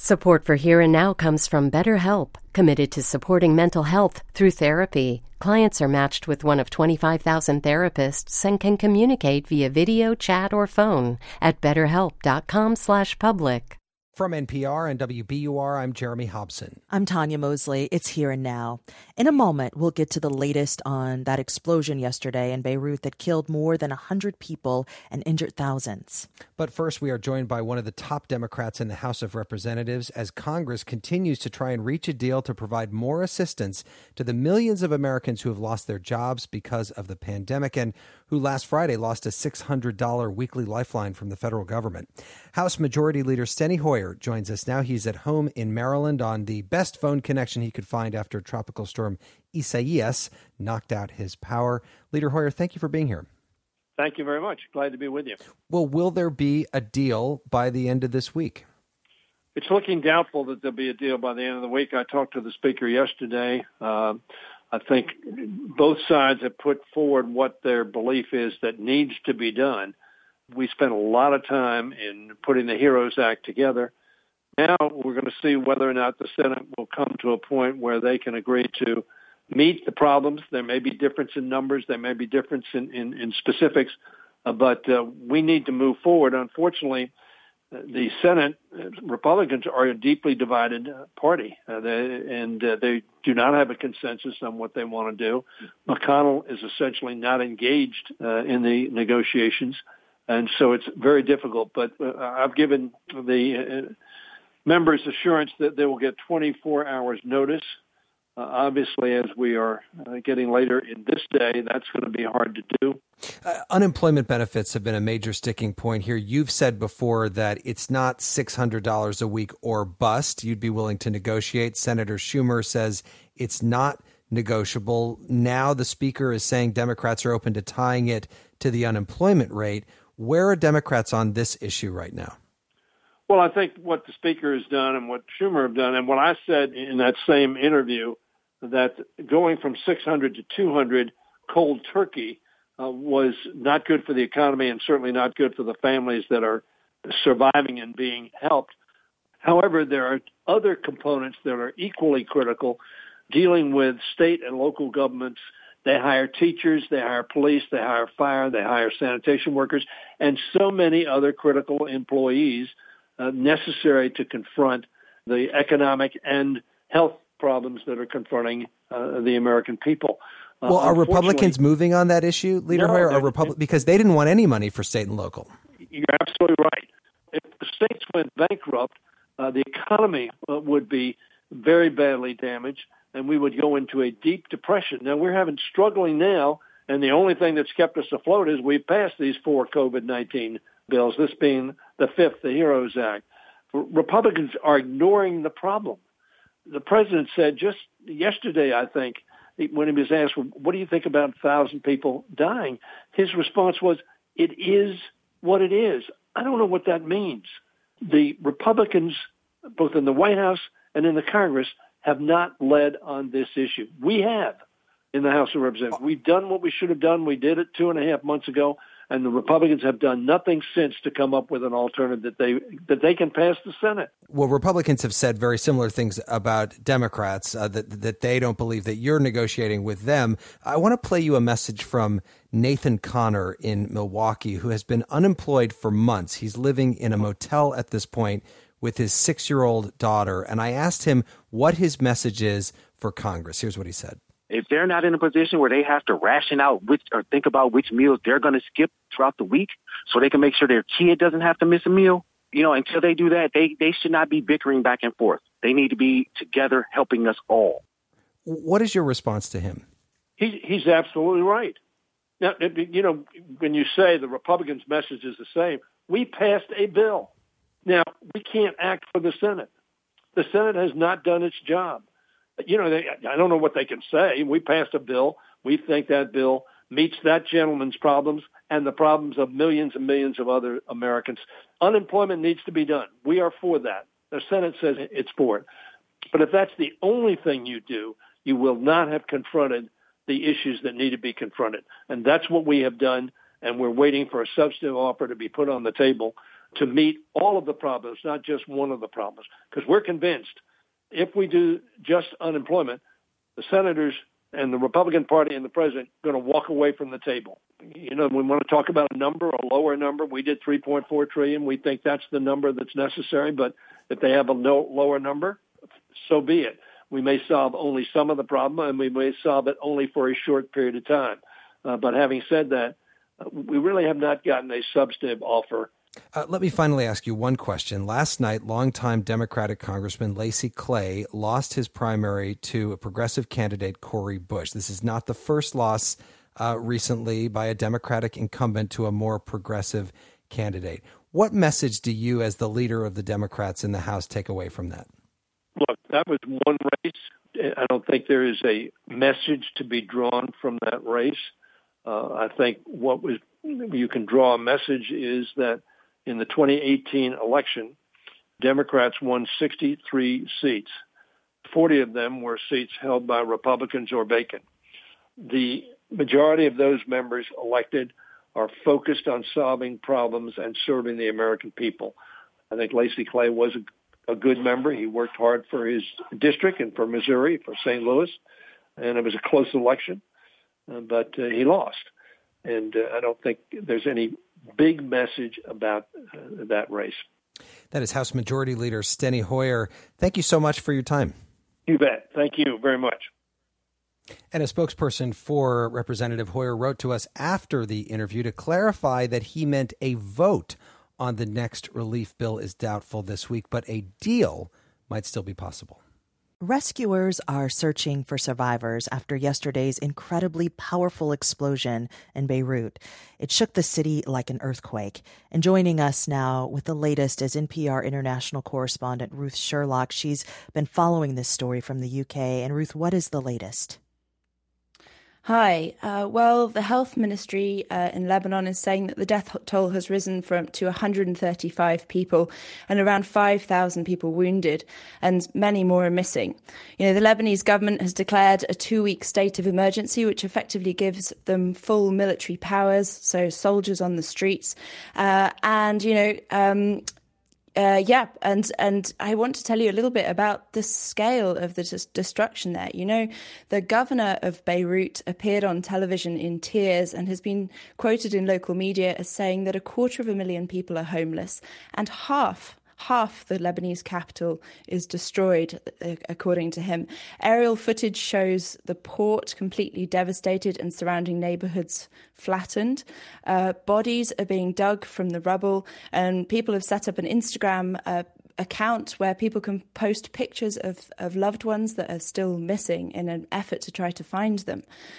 Support for Here and Now comes from BetterHelp, committed to supporting mental health through therapy. Clients are matched with one of 25,000 therapists and can communicate via video, chat, or phone at betterhelp.com/public. From NPR and WBUR, I'm Jeremy Hobson. I'm Tanya Mosley. It's Here and Now. In a moment, we'll get to the latest on that explosion yesterday in Beirut that killed more than 100 people and injured thousands. But first, we are joined by one of the top Democrats in the House of Representatives as Congress continues to try and reach a deal to provide more assistance to the millions of Americans who have lost their jobs because of the pandemic and who last Friday lost a $600 weekly lifeline from the federal government. House Majority Leader Steny Hoyer joins us now. He's at home in Maryland on the best phone connection he could find after Tropical Storm Isaias knocked out his power. Leader Hoyer, thank you for being here. Thank you very much. Glad to be with you. Well, will there be a deal by the end of this week? It's looking doubtful that there'll be a deal by the end of the week. I talked to the Speaker yesterday. I think both sides have put forward what their belief is that needs to be done. We spent a lot of time in putting the HEROES Act together. Now we're going to see whether or not the Senate will come to a point where they can agree to meet the problems. There may be difference in numbers. There may be difference in specifics. But we need to move forward. Unfortunately, the Senate Republicans are a deeply divided party, they do not have a consensus on what they want to do. McConnell is essentially not engaged in the negotiations, and so it's very difficult. But I've given the members assurance that they will get 24 hours notice. Obviously, as we are getting later in this day, that's going to be hard to do. Unemployment benefits have been a major sticking point here. You've said before that it's not $600 a week or bust. You'd be willing to negotiate. Senator Schumer says it's not negotiable. Now the Speaker is saying Democrats are open to tying it to the unemployment rate. Where are Democrats on this issue right now? Well, I think what the Speaker has done and what Schumer have done, and what I said in that same interview, that going from 600 to 200 cold turkey was not good for the economy and certainly not good for the families that are surviving and being helped. However, there are other components that are equally critical dealing with state and local governments. They hire teachers, they hire police, they hire fire, they hire sanitation workers, and so many other critical employees necessary to confront the economic and health problems that are confronting the American people. Well, are Republicans moving on that issue, Leader Hoyer? Because they didn't want any money for state and local. You're absolutely right. If the states went bankrupt, the economy would be very badly damaged, and we would go into a deep depression. Now, we're struggling now, and the only thing that's kept us afloat is we've passed these 4 COVID-19 bills, this being the 5th, the HEROES Act. Republicans are ignoring the problem. The president said just yesterday, I think, when he was asked, what do you think about 1,000 people dying? His response was, it is what it is. I don't know what that means. The Republicans, both in the White House and in the Congress, have not led on this issue. We have in the House of Representatives. We've done what we should have done. We did it 2.5 months ago. And the Republicans have done nothing since to come up with an alternative that they can pass the Senate. Well, Republicans have said very similar things about Democrats, that they don't believe that you're negotiating with them. I want to play you a message from Nathan Connor in Milwaukee, who has been unemployed for months. He's living in a motel at this point with his 6-year-old daughter. And I asked him what his message is for Congress. Here's what he said. If they're not in a position where they have to ration out think about which meals they're going to skip throughout the week so they can make sure their kid doesn't have to miss a meal, until they do that, they should not be bickering back and forth. They need to be together helping us all. What is your response to him? He's absolutely right. Now, when you say the Republicans' message is the same, we passed a bill. Now, we can't act for the Senate. The Senate has not done its job. I don't know what they can say. We passed a bill. We think that bill meets that gentleman's problems and the problems of millions and millions of other Americans. Unemployment needs to be done. We are for that. The Senate says it's for it. But if that's the only thing you do, you will not have confronted the issues that need to be confronted. And that's what we have done, and we're waiting for a substantive offer to be put on the table to meet all of the problems, not just one of the problems. Because we're convinced if we do just unemployment, the senators and the Republican Party and the president are going to walk away from the table. You know, we want to talk about a number, a lower number. We did $3.4 trillion. We think that's the number that's necessary. But if they have a lower number, so be it. We may solve only some of the problem, and we may solve it only for a short period of time. But having said that, we really have not gotten a substantive offer. Let me finally ask you one question. Last night, longtime Democratic Congressman Lacy Clay lost his primary to a progressive candidate, Cori Bush. This is not the first loss recently by a Democratic incumbent to a more progressive candidate. What message do you, as the leader of the Democrats in the House, take away from that? Look, that was one race. I don't think there is a message to be drawn from that race. I think you can draw a message is that in the 2018 election, Democrats won 63 seats. 40 of them were seats held by Republicans or vacant. The majority of those members elected are focused on solving problems and serving the American people. I think Lacy Clay was a good member. He worked hard for his district and for Missouri, for St. Louis, and it was a close election, but he lost. And I don't think there's any big message about that race. That is House Majority Leader Steny Hoyer. Thank you so much for your time. You bet. Thank you very much. And a spokesperson for Representative Hoyer wrote to us after the interview to clarify that he meant a vote on the next relief bill is doubtful this week, but a deal might still be possible. Rescuers are searching for survivors after yesterday's incredibly powerful explosion in Beirut. It shook the city like an earthquake. And joining us now with the latest is NPR international correspondent Ruth Sherlock. She's been following this story from the UK. And Ruth, what is the latest? Hi. Well, the health ministry in Lebanon is saying that the death toll has risen to 135 people and around 5,000 people wounded, and many more are missing. You know, the Lebanese government has declared a 2-week state of emergency, which effectively gives them full military powers, so soldiers on the streets. And I want to tell you a little bit about the scale of the destruction there. You know, the governor of Beirut appeared on television in tears and has been quoted in local media as saying that 250,000 people are homeless and half the Lebanese capital is destroyed, according to him. Aerial footage shows the port completely devastated and surrounding neighborhoods flattened. Bodies are being dug from the rubble, and people have set up an Instagram account where people can post pictures of loved ones that are still missing in an effort to try to find them.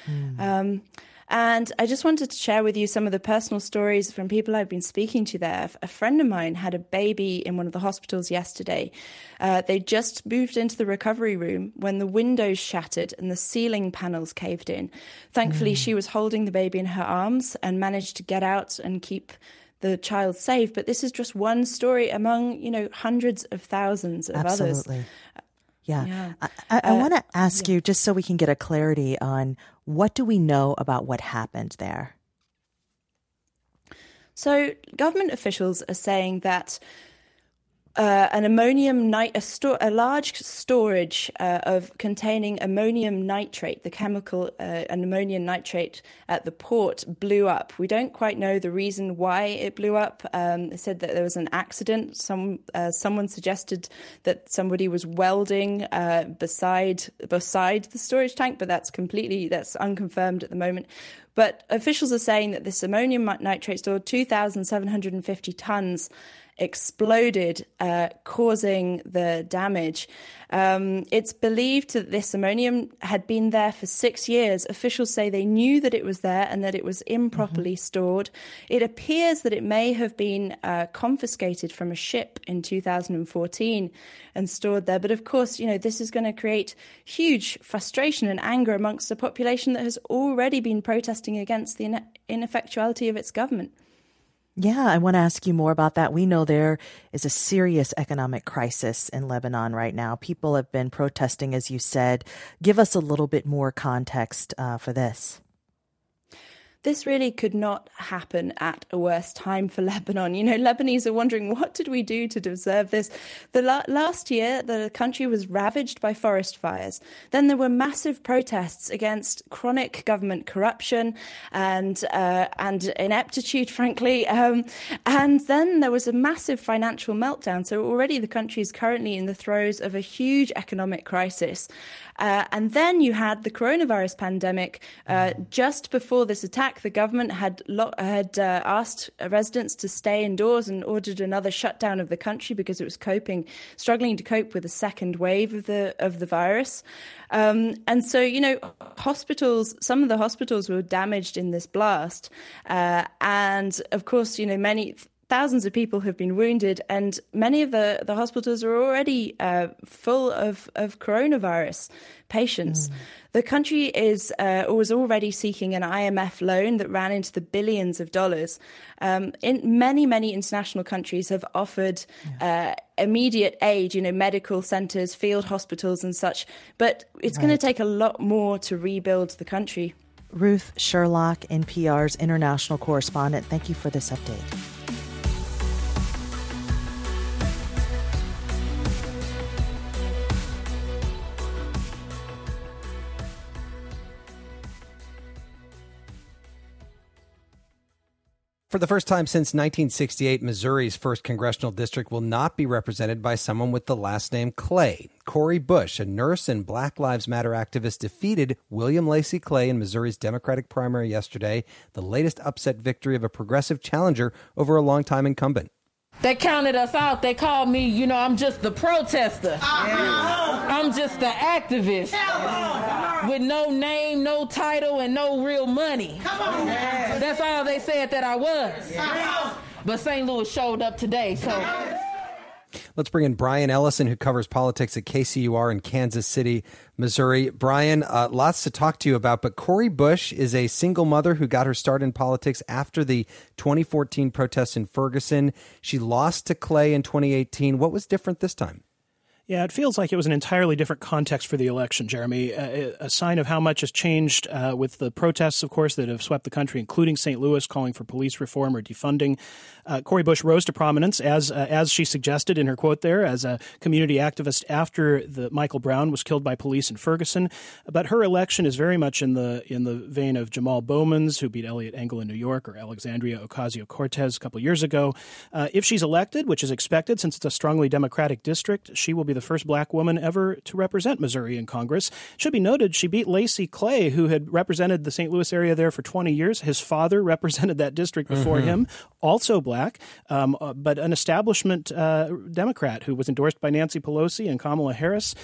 And I just wanted to share with you some of the personal stories from people I've been speaking to there. A friend of mine had a baby in one of the hospitals yesterday. They just moved into the recovery room when the windows shattered and the ceiling panels caved in. Thankfully, she was holding the baby in her arms and managed to get out and keep the child safe. But this is just one story among, hundreds of thousands of others. Absolutely. Yeah. I want to ask you, just so we can get a clarity on what do we know about what happened there? So government officials are saying that a large storage of containing ammonium nitrate, the chemical an ammonium nitrate at the port, blew up. We don't quite know the reason why it blew up. They said that there was an accident. Someone suggested that somebody was welding beside the storage tank, but that's unconfirmed at the moment. But officials are saying that this ammonium nitrate stored 2,750 tons exploded, causing the damage. It's believed that this ammonium had been there for 6 years. Officials say they knew that it was there and that it was improperly stored. It appears that it may have been confiscated from a ship in 2014 and stored there. But of course, this is going to create huge frustration and anger amongst a population that has already been protesting against the ineffectuality of its government. Yeah, I want to ask you more about that. We know there is a serious economic crisis in Lebanon right now. People have been protesting, as you said. Give us a little bit more context for this. this really could not happen at a worse time for Lebanon. You know, Lebanese are wondering, what did we do to deserve this? Last year, the country was ravaged by forest fires. Then there were massive protests against chronic government corruption and ineptitude, frankly. And then there was a massive financial meltdown. So already the country is currently in the throes of a huge economic crisis. And then you had the coronavirus pandemic. Just before this attack, the government had asked residents to stay indoors and ordered another shutdown of the country because it was struggling to cope with a second wave of the virus. And so, you know, some of the hospitals were damaged in this blast. And of course, you know, thousands of people have been wounded, and many of the hospitals are already full of coronavirus patients. The country was already seeking an IMF loan that ran into the billions of dollars. Many international countries have offered immediate aid, you know, medical centres, field hospitals and such, but it's going to take a lot more to rebuild the country. Ruth Sherlock, NPR's international correspondent, thank you for this update. For the first time since 1968, Missouri's 1st Congressional District will not be represented by someone with the last name Clay. Cori Bush, a nurse and Black Lives Matter activist, defeated William Lacey Clay in Missouri's Democratic primary yesterday, the latest upset victory of a progressive challenger over a longtime incumbent. They counted us out. They called me, you know, I'm just the protester. I'm just the activist with no name, no title, and no real money. That's all they said that I was. But St. Louis showed up today, so... Let's bring in Brian Ellison, who covers politics at KCUR in Kansas City, Missouri. Brian, lots to talk to you about, but Cori Bush is a single mother who got her start in politics after the 2014 protests in Ferguson. She lost to Clay in 2018. What was different this time? Yeah, it feels like it was an entirely different context for the election, Jeremy. A sign of how much has changed with the protests, of course, that have swept the country, including St. Louis, calling for police reform or defunding. Cori Bush rose to prominence, as she suggested in her quote there, as a community activist after Michael Brown was killed by police in Ferguson. But her election is very much in the vein of Jamal Bowman's, who beat Eliot Engel in New York, or Alexandria Ocasio-Cortez a couple years ago. If she's elected, which is expected since it's a strongly Democratic district, she will be the first black woman ever to represent Missouri in Congress. It should be noted she beat Lacey Clay, who had represented the St. Louis area there for 20 years. His father represented that district before him, also black, but an establishment Democrat who was endorsed by Nancy Pelosi and Kamala Harris.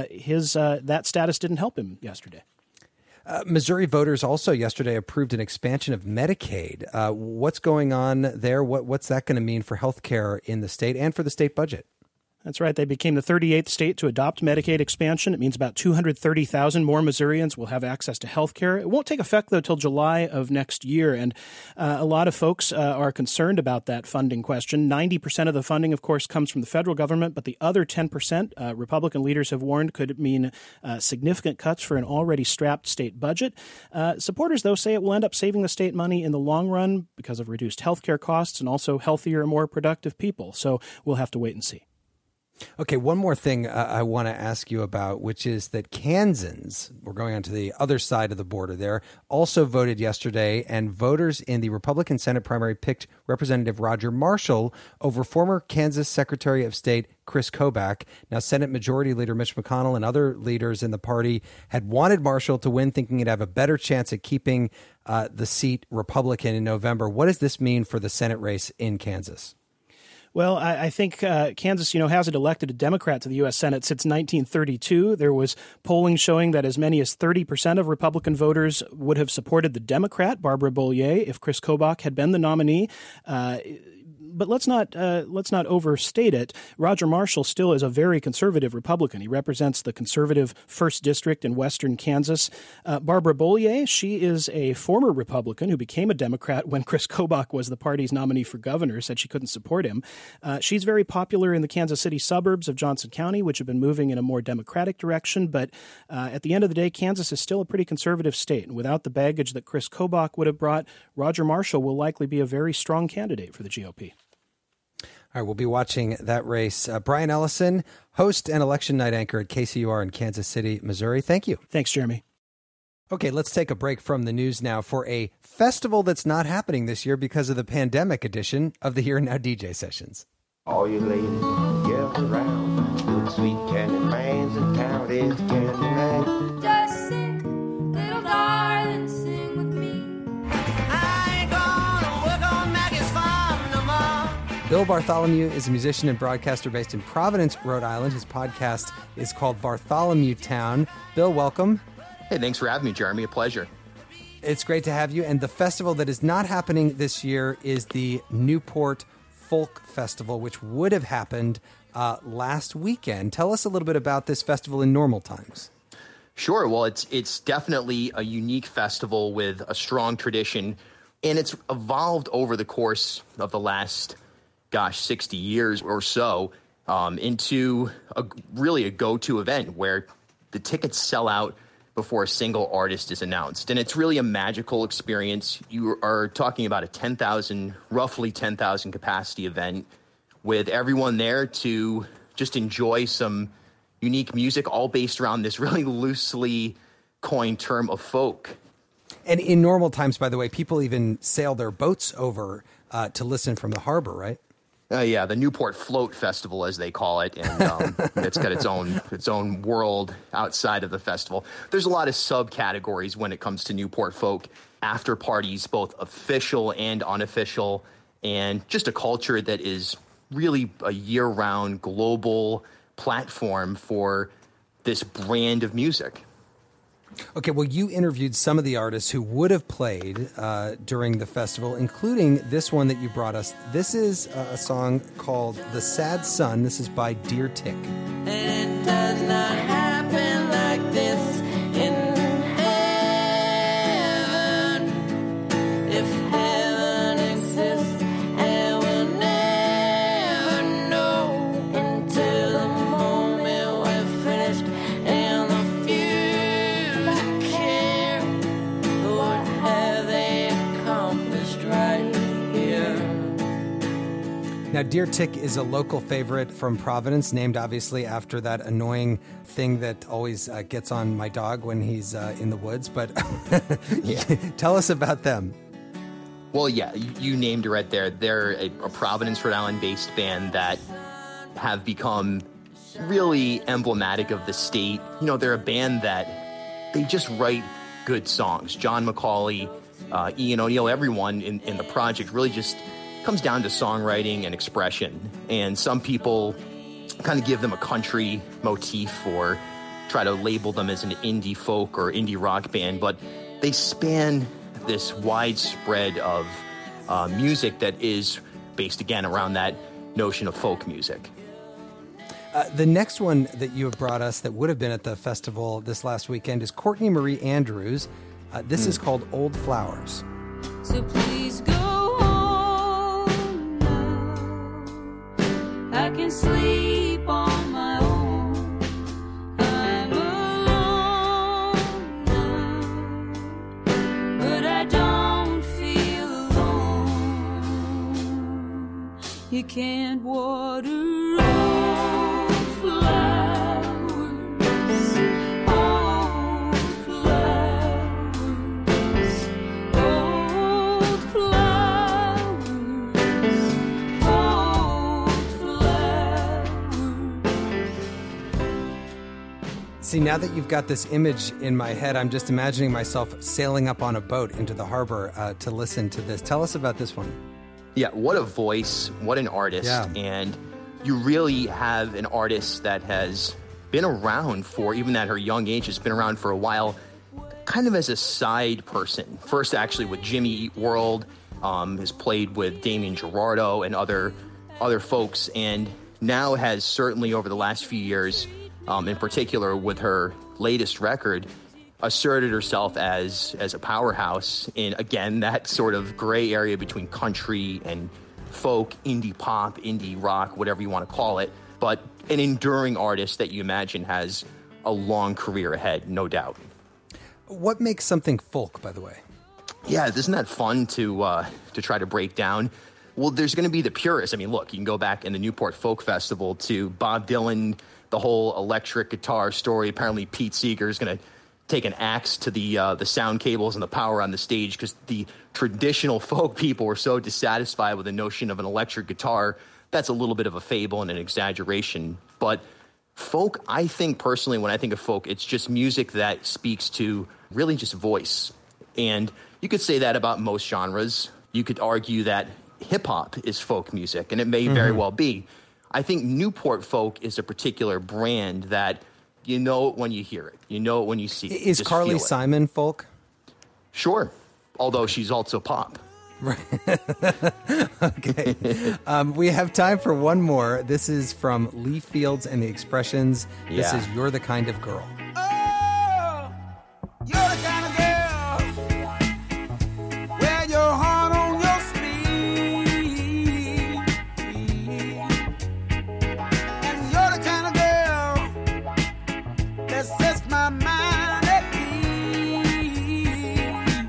That status didn't help him yesterday. Missouri voters also yesterday approved an expansion of Medicaid. What's going on there? What's that going to mean for health care in the state and for the state budget? That's right. They became the 38th state to adopt Medicaid expansion. It means about 230,000 more Missourians will have access to health care. It won't take effect, though, till July of next year. And a lot of folks are concerned about that funding question. 90% of the funding, of course, comes from the federal government, but the other 10%, Republican leaders have warned, could mean significant cuts for an already strapped state budget. Supporters, though, say it will end up saving the state money in the long run because of reduced health care costs and also healthier, more productive people. So we'll have to wait and see. Okay, one more thing I want to ask you about, which is that Kansans, we're going on to the other side of the border there, also voted yesterday, and voters in the Republican Senate primary picked Representative Roger Marshall over former Kansas Secretary of State Chris Kobach. Now, Senate Majority Leader Mitch McConnell and other leaders in the party had wanted Marshall to win, thinking he'd have a better chance at keeping the seat Republican in November. What does this mean for the Senate race in Kansas? Well, I think Kansas, hasn't elected a Democrat to the U.S. Senate since 1932. There was polling showing that as many as 30% of Republican voters would have supported the Democrat, Barbara Bollier, if Chris Kobach had been the nominee. But let's not overstate it. Roger Marshall still is a very conservative Republican. He represents the conservative 1st District in western Kansas. Barbara Bollier, she is a former Republican who became a Democrat when Chris Kobach was the party's nominee for governor, said she couldn't support him. She's very popular in the Kansas City suburbs of Johnson County, which have been moving in a more Democratic direction. But at the end of the day, Kansas is still a pretty conservative state. And without the baggage that Chris Kobach would have brought, Roger Marshall will likely be a very strong candidate for the GOP. All right, we'll be watching that race. Brian Ellison, host and election night anchor at KCUR in Kansas City, Missouri. Thank you. Thanks, Jeremy. Okay, let's take a break from the news now for a festival that's not happening this year because of the pandemic edition of the Here and Now DJ sessions. All you ladies, gather around. Good sweet candy man's in town. There's candy man. Just sing, little darling, sing with me. I ain't gonna work on Maggie's farm no more. Bill Bartholomew is a musician and broadcaster based in Providence, Rhode Island. His podcast is called Bartholomew Town. Bill, welcome. Hey, thanks for having me, Jeremy. A pleasure. It's great to have you. And the festival that is not happening this year is the Newport Folk Festival, which would have happened last weekend. Tell us a little bit about this festival in normal times. Sure. Well, it's definitely a unique festival with a strong tradition, and it's evolved over the course of the last, 60 years or so into really a go-to event where the tickets sell out before a single artist is announced. And it's really a magical experience. You are talking about a roughly 10,000 capacity event with everyone there to just enjoy some unique music, all based around this really loosely coined term of folk. And in normal times, by the way, people even sail their boats over to listen from the harbor, right? Yeah, the Newport Float Festival, as they call it, and it's got its own world outside of the festival. There's a lot of subcategories when it comes to Newport folk, after parties, both official and unofficial, and just a culture that is really a year-round global platform for this brand of music. Okay, well, you interviewed some of the artists who would have played during the festival, including this one that you brought us. This is a song called The Sad Sun. This is by Dear Tick. And it does not happen like this in heaven. If heaven exists, and we'll never know until the moment we're finished and the few care. What have they accomplished right here? Now, Dear Tick is a local favorite from Providence, named obviously after that annoying thing that always gets on my dog when he's in the woods. But tell us about them. Well, yeah, you named it right there. They're a Providence, Rhode Island-based band that have become really emblematic of the state. You know, they're a band that they just write good songs. John McCauley, Ian O'Neill, everyone in the project really just comes down to songwriting and expression. And some people kind of give them a country motif or try to label them as an indie folk or indie rock band, but they span this widespread of music that is based, again, around that notion of folk music. The next one that you have brought us that would have been at the festival this last weekend is Courtney Marie Andrews. This is called Old Flowers. So please go home now. I can sleep on my own. I'm alone now, but I don't feel alone. You can't water old flowers, old flowers, old flowers, old flowers. See, now that you've got this image in my head, I'm just imagining myself sailing up on a boat into the harbor to listen to this. Tell us about this one. Yeah, what a voice, what an artist. Yeah. And you really have an artist that has been around for, even at her young age, has been around for a while, kind of as a side person. First, actually, with Jimmy Eat World, has played with Damien Gerardo and other folks, and now has certainly over the last few years, in particular with her latest record, asserted herself as a powerhouse in, again, that sort of gray area between country and folk, indie pop, indie rock, whatever you want to call it, but an enduring artist that you imagine has a long career ahead, no doubt. What makes something folk, by the way? Yeah, isn't that fun to try to break down? Well, there's going to be the purists. I mean, look, you can go back in the Newport Folk Festival to Bob Dylan, the whole electric guitar story. Apparently, Pete Seeger is going to take an axe to the sound cables and the power on the stage because the traditional folk people were so dissatisfied with the notion of an electric guitar. That's a little bit of a fable and an exaggeration. But folk, I think personally, when I think of folk, it's just music that speaks to really just voice. And you could say that about most genres. You could argue that hip-hop is folk music, and it may very well be. I think Newport Folk is a particular brand that you know it when you hear it. You know it when you see it. Is Carly Simon folk? Sure, although she's also pop. Right. Okay. We have time for one more. This is from Lee Fields and the Expressions. This is You're the Kind of Girl. Oh, you're the kind of girl. Wear your heart on your sleeve. And you're the kind of girl that sets my mind at ease.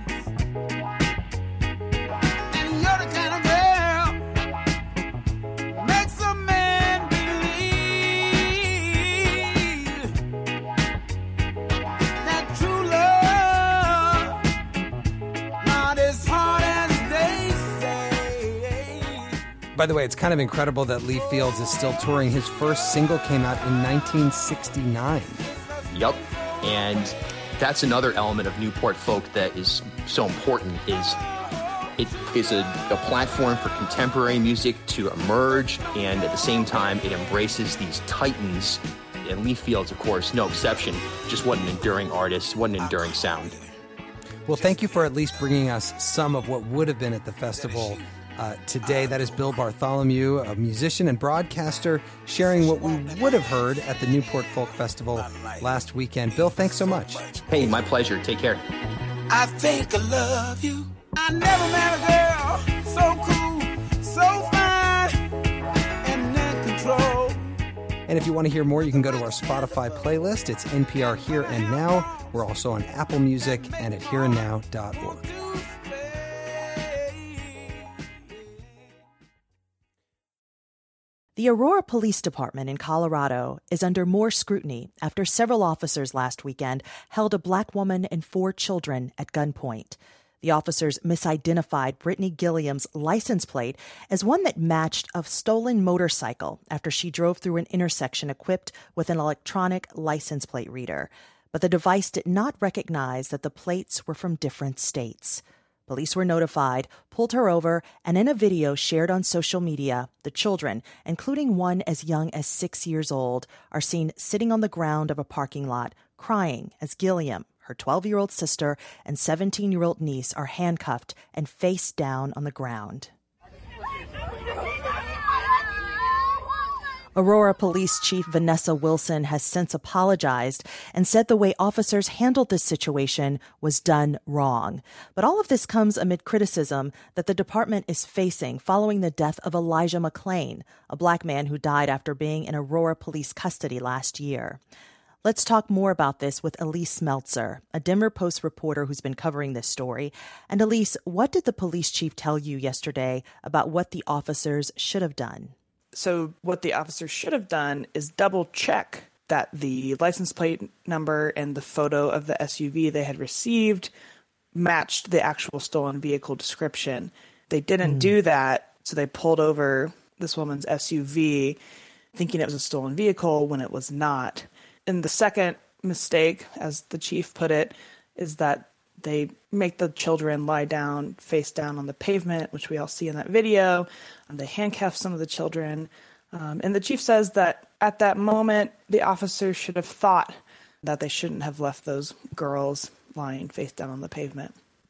And you're the kind of girl makes a man believe that true love not as hard as they say. By the way, it's kind of incredible that Lee Fields is still touring. His first single came out in 1969. Yep. And that's another element of Newport Folk that is so important, is it is a platform for contemporary music to emerge, and at the same time, it embraces these titans. And Lee Fields, of course, no exception. Just what an enduring artist, what an enduring sound. Well, thank you for at least bringing us some of what would have been at the festival today. That is Bill Bartholomew, a musician and broadcaster, sharing what we would have heard at the Newport Folk Festival last weekend. Bill, thanks so much. Hey, my pleasure. Take care. I think I love you. I never met a girl so cool, so fine, and in control. And if you want to hear more, you can go to our Spotify playlist. It's NPR Here and Now. We're also on Apple Music and at hereandnow.org. The Aurora Police Department in Colorado is under more scrutiny after several officers last weekend held a black woman and 4 children at gunpoint. The officers misidentified Brittany Gilliam's license plate as one that matched a stolen motorcycle after she drove through an intersection equipped with an electronic license plate reader. But the device did not recognize that the plates were from different states. Police were notified, pulled her over, and in a video shared on social media, the children, including one as young as 6 years old, are seen sitting on the ground of a parking lot, crying as Gilliam, her 12-year-old sister, and 17-year-old niece are handcuffed and face down on the ground. Aurora Police Chief Vanessa Wilson has since apologized and said the way officers handled this situation was done wrong. But all of this comes amid criticism that the department is facing following the death of Elijah McClain, a black man who died after being in Aurora police custody last year. Let's talk more about this with Elise Meltzer, a Denver Post reporter who's been covering this story. And Elise, what did the police chief tell you yesterday about what the officers should have done? So what the officers should have done is double check that the license plate number and the photo of the SUV they had received matched the actual stolen vehicle description. They didn't do that, so they pulled over this woman's SUV thinking it was a stolen vehicle when it was not. And the second mistake, as the chief put it, is that they make the children lie down, face down on the pavement, which we all see in that video. They handcuff some of the children. And the chief says that at that moment, the officers should have thought that they shouldn't have left those girls lying face down on the pavement.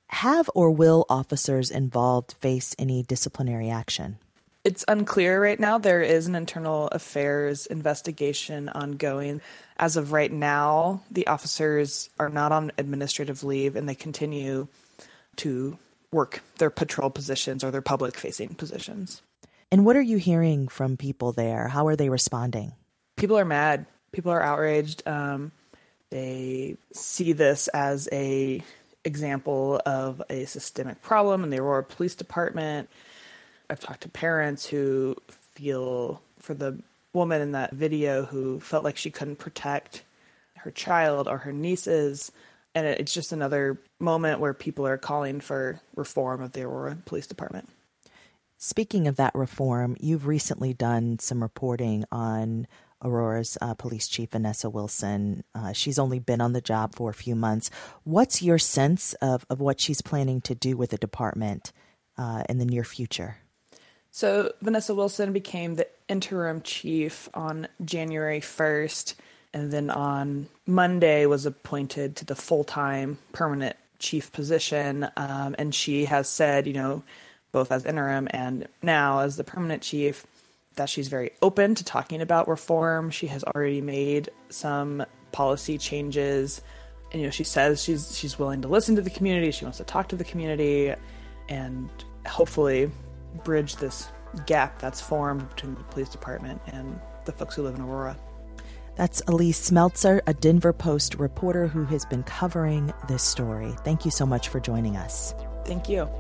Have or will officers involved face any disciplinary action? It's unclear right now. There is an internal affairs investigation ongoing. As of right now, the officers are not on administrative leave and they continue to work their patrol positions or their public-facing positions. And what are you hearing from people there? How are they responding? People are mad. People are outraged. They see this as a example of a systemic problem in the Aurora Police Department. I've talked to parents who feel for the woman in that video who felt like she couldn't protect her child or her nieces. And it's just another moment where people are calling for reform of the Aurora Police Department. Speaking of that reform, you've recently done some reporting on Aurora's police chief, Vanessa Wilson. She's only been on the job for a few months. What's your sense of what she's planning to do with the department in the near future? So Vanessa Wilson became the interim chief on January 1st, and then on Monday was appointed to the full-time permanent chief position. And she has said, both as interim and now as the permanent chief, that she's very open to talking about reform. She has already made some policy changes. And, she says she's willing to listen to the community. She wants to talk to the community and hopefully bridge this gap that's formed between the police department and the folks who live in Aurora. That's Elise Smeltzer, a Denver Post reporter who has been covering this story. Thank you so much for joining us. Thank you.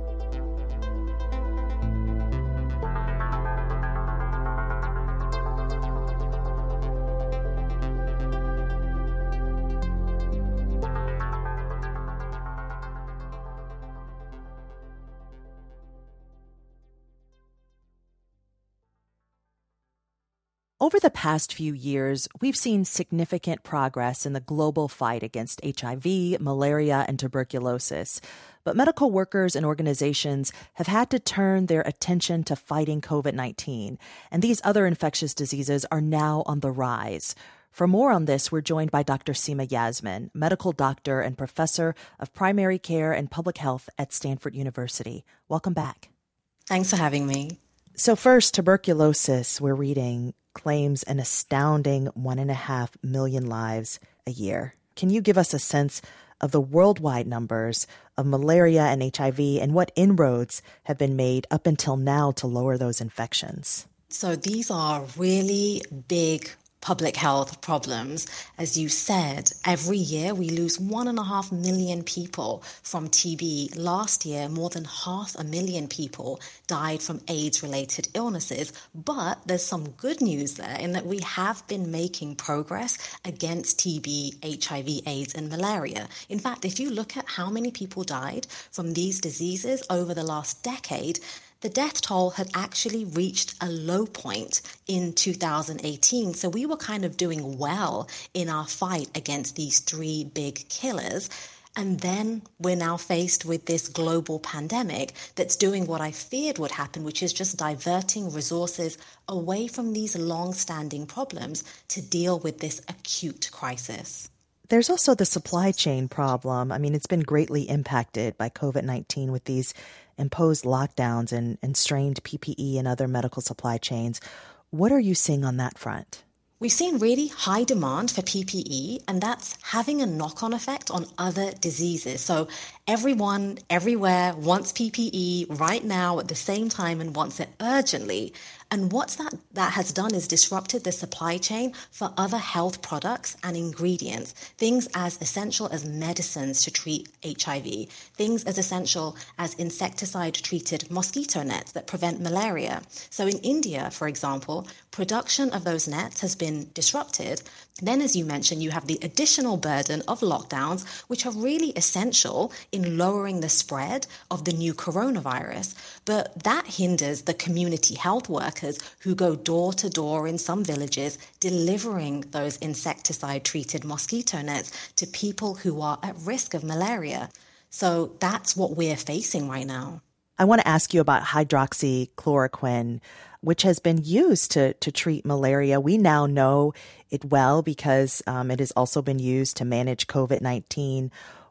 Over the past few years, we've seen significant progress in the global fight against HIV, malaria, and tuberculosis. But medical workers and organizations have had to turn their attention to fighting COVID-19, and these other infectious diseases are now on the rise. For more on this, we're joined by Dr. Seema Yasmin, medical doctor and professor of primary care and public health at Stanford University. Welcome back. Thanks for having me. So first, tuberculosis, we're reading, claims an astounding 1.5 million lives a year. Can you give us a sense of the worldwide numbers of malaria and HIV and what inroads have been made up until now to lower those infections? So these are really big public health problems. As you said, every year we lose 1.5 million people from TB. Last year, more than 500,000 people died from AIDS-related illnesses. But there's some good news there in that we have been making progress against TB, HIV, AIDS, and malaria. In fact, if you look at how many people died from these diseases over the last decade, the death toll had actually reached a low point in 2018. So we were kind of doing well in our fight against these three big killers. And then we're now faced with this global pandemic that's doing what I feared would happen, which is just diverting resources away from these long-standing problems to deal with this acute crisis. There's also the supply chain problem. I mean, it's been greatly impacted by COVID-19 with these imposed lockdowns and strained PPE and other medical supply chains. What are you seeing on that front? We've seen really high demand for PPE, and that's having a knock-on effect on other diseases. So everyone, everywhere wants PPE right now at the same time and wants it urgently. And what that has done is disrupted the supply chain for other health products and ingredients, things as essential as medicines to treat HIV, things as essential as insecticide-treated mosquito nets that prevent malaria. So in India, for example, production of those nets has been disrupted. Then, as you mentioned, you have the additional burden of lockdowns, which are really essential in lowering the spread of the new coronavirus. But that hinders the community health workers who go door to door in some villages, delivering those insecticide-treated mosquito nets to people who are at risk of malaria. So that's what we're facing right now. I want to ask you about hydroxychloroquine, which has been used to treat malaria. We now know it well because it has also been used to manage COVID-19.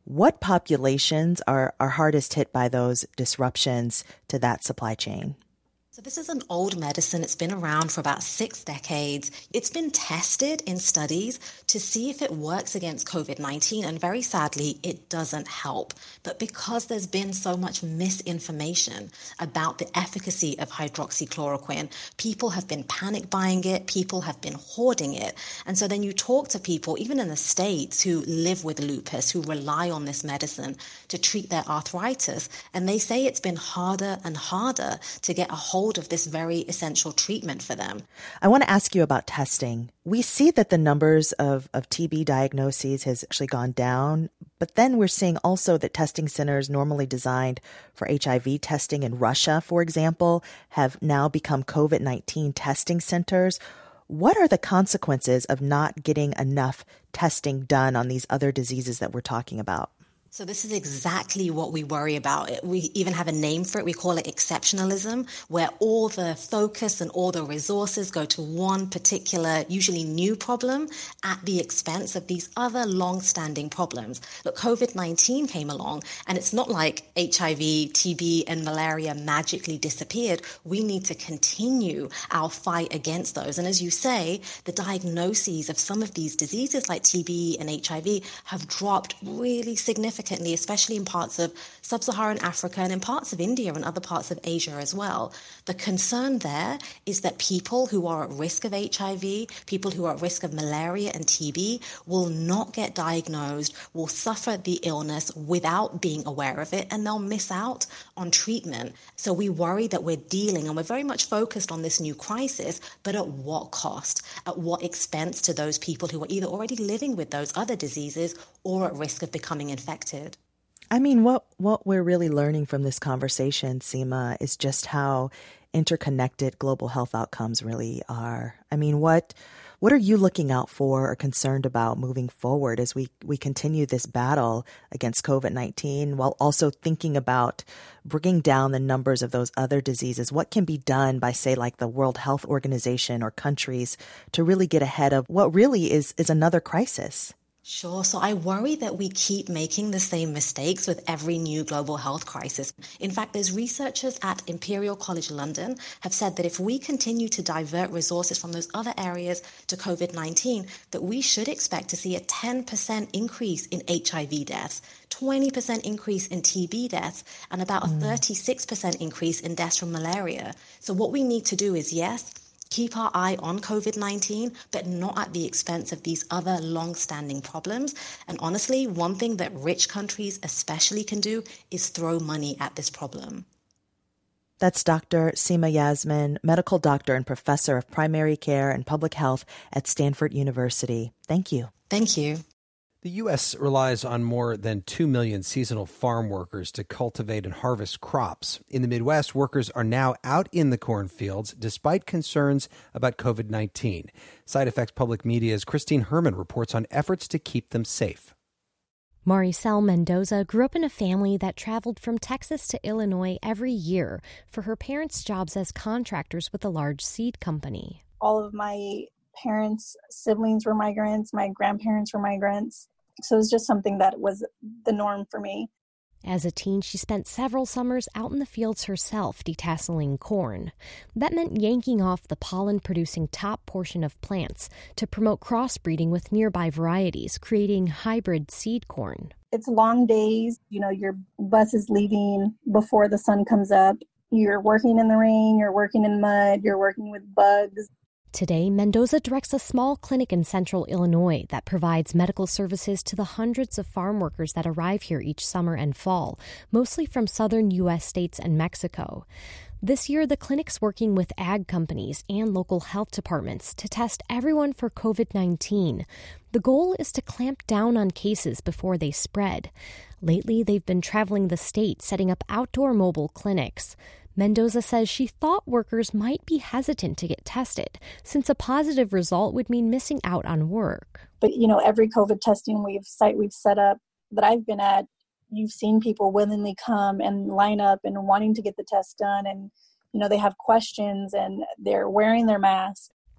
What populations are hardest hit by those disruptions to that supply chain? So this is an old medicine. It's been around for about 6 decades. It's been tested in studies to see if it works against COVID-19, and very sadly, it doesn't help. But because there's been so much misinformation about the efficacy of hydroxychloroquine, people have been panic buying it, people have been hoarding it. And so then you talk to people, even in the States, who live with lupus, who rely on this medicine to treat their arthritis, and they say it's been harder and harder to get a hold of this very essential treatment for them. I want to ask you about testing. We see that the numbers of TB diagnoses has actually gone down, but then we're seeing also that testing centers normally designed for HIV testing in Russia, for example, have now become COVID-19 testing centers. What are the consequences of not getting enough testing done on these other diseases that we're talking about? So this is exactly what we worry about. We even have a name for it. We call it exceptionalism, where all the focus and all the resources go to one particular, usually new problem at the expense of these other long-standing problems. Look, COVID-19 came along, and it's not like HIV, TB, and malaria magically disappeared. We need to continue our fight against those. And as you say, the diagnoses of some of these diseases like TB and HIV have dropped really significantly, especially in parts of sub-Saharan Africa and in parts of India and other parts of Asia as well. The concern there is that people who are at risk of HIV, people who are at risk of malaria and TB will not get diagnosed, will suffer the illness without being aware of it, and they'll miss out on treatment. So we worry that we're dealing, and we're very much focused on this new crisis, but at what cost? At what expense to those people who are either already living with those other diseases or at risk of becoming infected? I mean, what we're really learning from this conversation, Seema, is just how interconnected global health outcomes really are. I mean, what are you looking out for or concerned about moving forward as we continue this battle against COVID-19 while also thinking about bringing down the numbers of those other diseases? What can be done by, say, like the World Health Organization or countries to really get ahead of what really is another crisis? Sure. So I worry that we keep making the same mistakes with every new global health crisis. In fact, there's researchers at Imperial College London have said that if we continue to divert resources from those other areas to COVID-19, that we should expect to see a 10% increase in HIV deaths, 20% increase in TB deaths, and about a 36% increase in deaths from malaria. So what we need to do is, yes, keep our eye on COVID-19, but not at the expense of these other long-standing problems. And honestly, one thing that rich countries especially can do is throw money at this problem. That's Dr. Seema Yasmin, medical doctor and professor of primary care and public health at Stanford University. Thank you. Thank you. The U.S. relies on more than 2 million seasonal farm workers to cultivate and harvest crops. In the Midwest, workers are now out in the cornfields despite concerns about COVID-19. Side Effects Public Media's Christine Herman reports on efforts to keep them safe. Maricel Mendoza grew up in a family that traveled from Texas to Illinois every year for her parents' jobs as contractors with a large seed company. All of my parents' siblings were migrants. My grandparents were migrants. So it was just something that was the norm for me. As a teen, she spent several summers out in the fields herself, detasseling corn. That meant yanking off the pollen-producing top portion of plants to promote crossbreeding with nearby varieties, creating hybrid seed corn. It's long days. You know, your bus is leaving before the sun comes up. You're working in the rain, you're working in mud, you're working with bugs. Today, Mendoza directs a small clinic in central Illinois that provides medical services to the hundreds of farm workers that arrive here each summer and fall, mostly from southern U.S. states and Mexico. This year, the clinic's working with ag companies and local health departments to test everyone for COVID-19. The goal is to clamp down on cases before they spread. Lately, they've been traveling the state, setting up outdoor mobile clinics. Mendoza says she thought workers might be hesitant to get tested, since a positive result would mean missing out on work. But, you know, every COVID testing we've set up that I've been at, you've seen people willingly come and line up and wanting to get the test done. And, you know, they have questions and they're wearing their mask.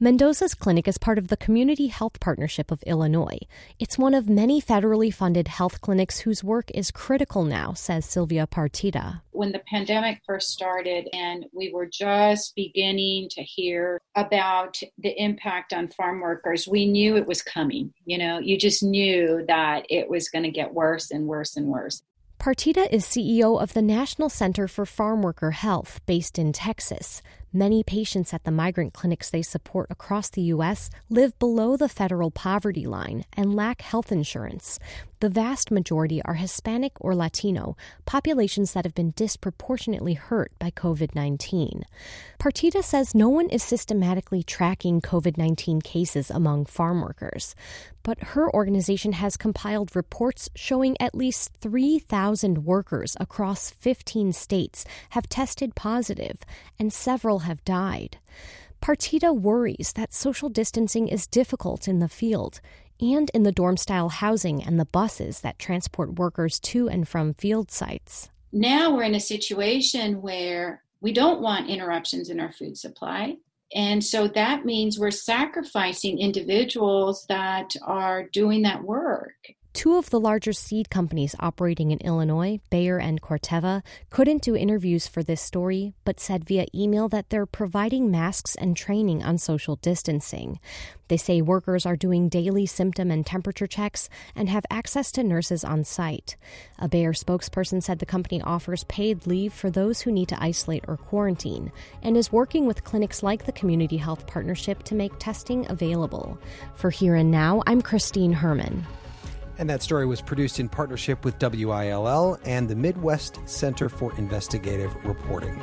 Mendoza's clinic is part of the Community Health Partnership of Illinois. It's one of many federally funded health clinics whose work is critical now, says Sylvia Partida. When the pandemic first started and we were just beginning to hear about the impact on farm workers, we knew it was coming. You just knew that it was going to get worse and worse and worse. Partida is CEO of the National Center for Farm Worker Health, based in Texas. Many patients at the migrant clinics they support across the U.S. live below the federal poverty line and lack health insurance. The vast majority are Hispanic or Latino, populations that have been disproportionately hurt by COVID-19. Partida says no one is systematically tracking COVID-19 cases among farm workers, but her organization has compiled reports showing at least 3,000 workers across 15 states have tested positive, and several have died. Partida worries that social distancing is difficult in the field and in the dorm-style housing and the buses that transport workers to and from field sites. Now we're in a situation where we don't want interruptions in our food supply. And so that means we're sacrificing individuals that are doing that work. Two of the larger seed companies operating in Illinois, Bayer and Corteva, couldn't do interviews for this story, but said via email that they're providing masks and training on social distancing. They say workers are doing daily symptom and temperature checks and have access to nurses on site. A Bayer spokesperson said the company offers paid leave for those who need to isolate or quarantine and is working with clinics like the Community Health Partnership to make testing available. For Here and Now, I'm Christine Herman. And that story was produced in partnership with WILL and the Midwest Center for Investigative Reporting.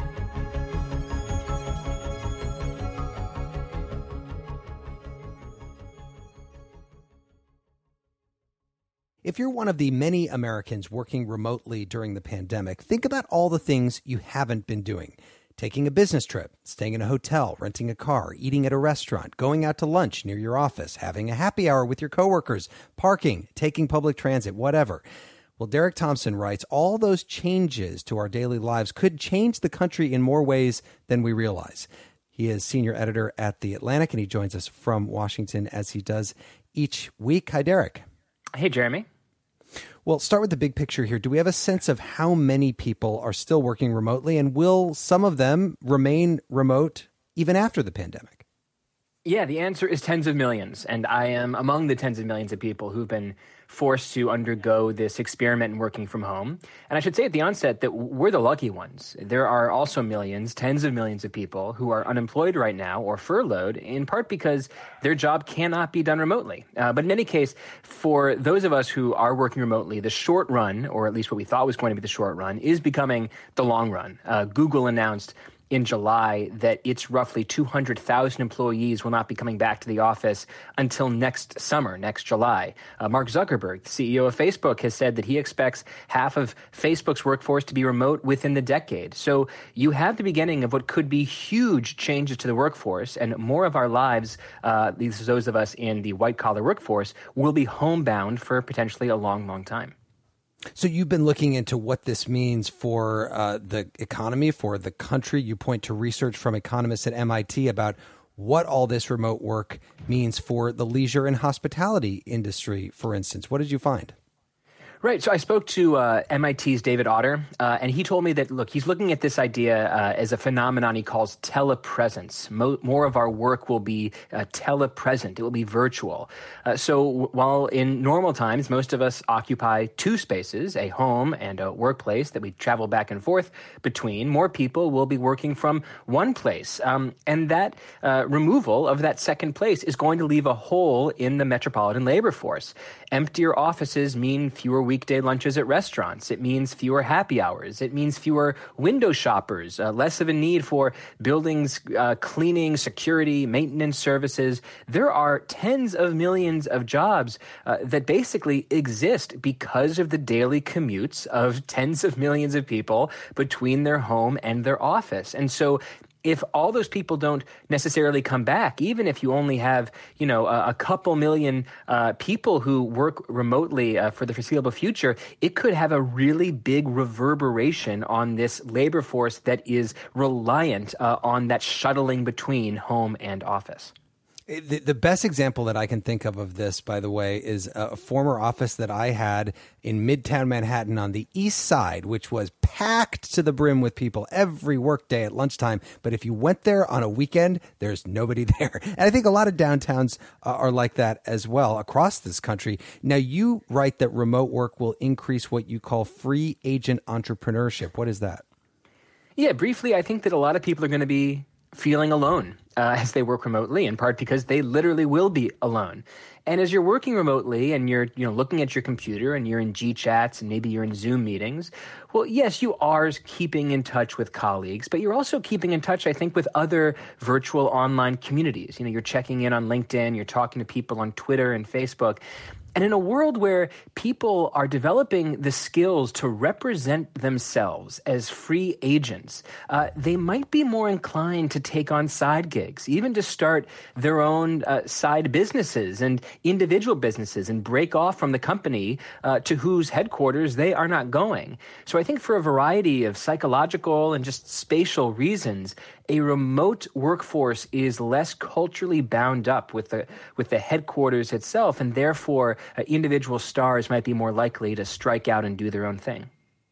If you're one of the many Americans working remotely during the pandemic, think about all the things you haven't been doing. Taking a business trip, staying in a hotel, renting a car, eating at a restaurant, going out to lunch near your office, having a happy hour with your coworkers, parking, taking public transit, whatever. Well, Derek Thompson writes, all those changes to our daily lives could change the country in more ways than we realize. He is senior editor at The Atlantic, and he joins us from Washington as he does each week. Hi, Derek. Hey, Jeremy. Well, start with the big picture here. Do we have a sense of how many people are still working remotely, and will some of them remain remote even after the pandemic? Yeah, the answer is tens of millions, and I am among the tens of millions of people who've been forced to undergo this experiment in working from home. And I should say at the onset that we're the lucky ones. There are also millions, tens of millions of people who are unemployed right now or furloughed, in part because their job cannot be done remotely. But in any case, for those of us who are working remotely, the short run, or at least what we thought was going to be the short run, is becoming the long run. Google announced in July that its roughly 200,000 employees will not be coming back to the office until next summer, next July. Mark Zuckerberg, the CEO of Facebook, has said that he expects half of Facebook's workforce to be remote within the decade. So you have the beginning of what could be huge changes to the workforce, and more of our lives, those of us in the white-collar workforce, will be homebound for potentially a long, long time. So you've been looking into what this means for the economy, for the country. You point to research from economists at MIT about what all this remote work means for the leisure and hospitality industry, for instance. What did you find? Right. So I spoke to MIT's David Otter, and he told me that, look, he's looking at this idea as a phenomenon he calls telepresence. More of our work will be telepresent. It will be virtual. So while in normal times, most of us occupy two spaces, a home and a workplace that we travel back and forth between, more people will be working from one place. And that removal of that second place is going to leave a hole in the metropolitan labor force. Emptier offices mean fewer weekday lunches at restaurants. It means fewer happy hours. It means fewer window shoppers, less of a need for buildings, cleaning, security, maintenance services. There are tens of millions of jobs that basically exist because of the daily commutes of tens of millions of people between their home and their office. And so if all those people don't necessarily come back, even if you only have, a couple million people who work remotely for the foreseeable future, it could have a really big reverberation on this labor force that is reliant on that shuttling between home and office. The best example that I can think of this, by the way, is a former office that I had in Midtown Manhattan on the East Side, which was packed to the brim with people every workday at lunchtime. But if you went there on a weekend, there's nobody there. And I think a lot of downtowns are like that as well across this country. Now, you write that remote work will increase what you call free agent entrepreneurship. What is that? Yeah, briefly, I think that a lot of people are going to be feeling alone as they work remotely, in part because they literally will be alone. And as you're working remotely and you're looking at your computer and you're in G-chats and maybe you're in Zoom meetings, well, yes, you are keeping in touch with colleagues, but you're also keeping in touch, I think, with other virtual online communities. You're checking in on LinkedIn, you're talking to people on Twitter and Facebook. And in a world where people are developing the skills to represent themselves as free agents, they might be more inclined to take on side gigs, even to start their own side businesses and individual businesses and break off from the company to whose headquarters they are not going. So I think for a variety of psychological and just spatial reasons, a remote workforce is less culturally bound up with the headquarters itself, and therefore individual stars might be more likely to strike out and do their own thing.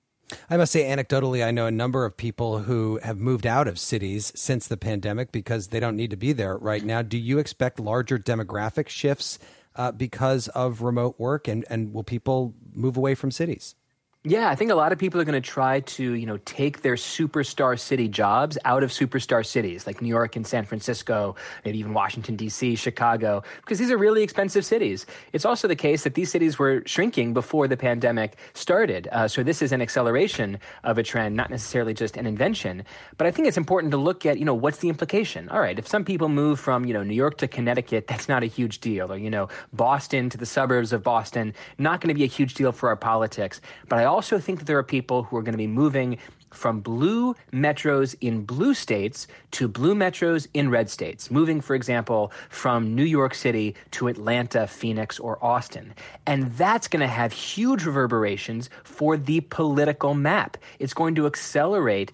I must say, anecdotally, I know a number of people who have moved out of cities since the pandemic because they don't need to be there right now. Do you expect larger demographic shifts because of remote work, and will people move away from cities? Yeah, I think a lot of people are going to try to, take their superstar city jobs out of superstar cities like New York and San Francisco, maybe even Washington, D.C., Chicago, because these are really expensive cities. It's also the case that these cities were shrinking before the pandemic started. So this is an acceleration of a trend, not necessarily just an invention. But I think it's important to look at, what's the implication? All right, if some people move from, New York to Connecticut, that's not a huge deal. Or, Boston to the suburbs of Boston, not going to be a huge deal for our politics. But I also think that there are people who are going to be moving from blue metros in blue states to blue metros in red states, moving, for example, from New York City to Atlanta, Phoenix, or Austin. And that's going to have huge reverberations for the political map. It's going to accelerate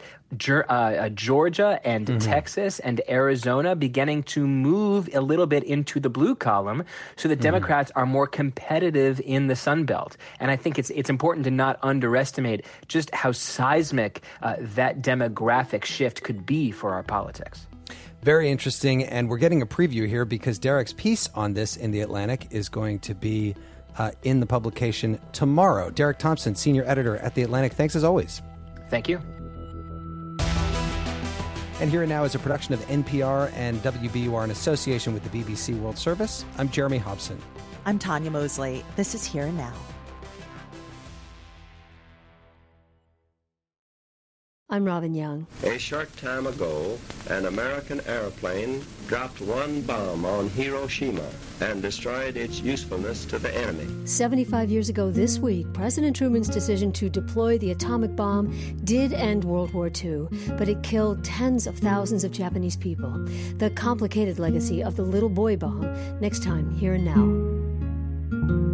Georgia and Texas and Arizona beginning to move a little bit into the blue column so that Democrats are more competitive in the Sun Belt. And I think it's important to not underestimate just how seismic that demographic shift could be for our politics. Very interesting. And we're getting a preview here because Derek's piece on this in The Atlantic is going to be in the publication tomorrow. Derek Thompson, senior editor at The Atlantic. Thanks as always. Thank you. And Here and Now is a production of NPR and WBUR in association with the BBC World Service. I'm Jeremy Hobson. I'm Tanya Mosley. This is Here and Now. I'm Robin Young. A short time ago, an American airplane dropped one bomb on Hiroshima and destroyed its usefulness to the enemy. 75 years ago this week, President Truman's decision to deploy the atomic bomb did end World War II, but it killed tens of thousands of Japanese people. The complicated legacy of the little boy bomb, next time, Here and Now.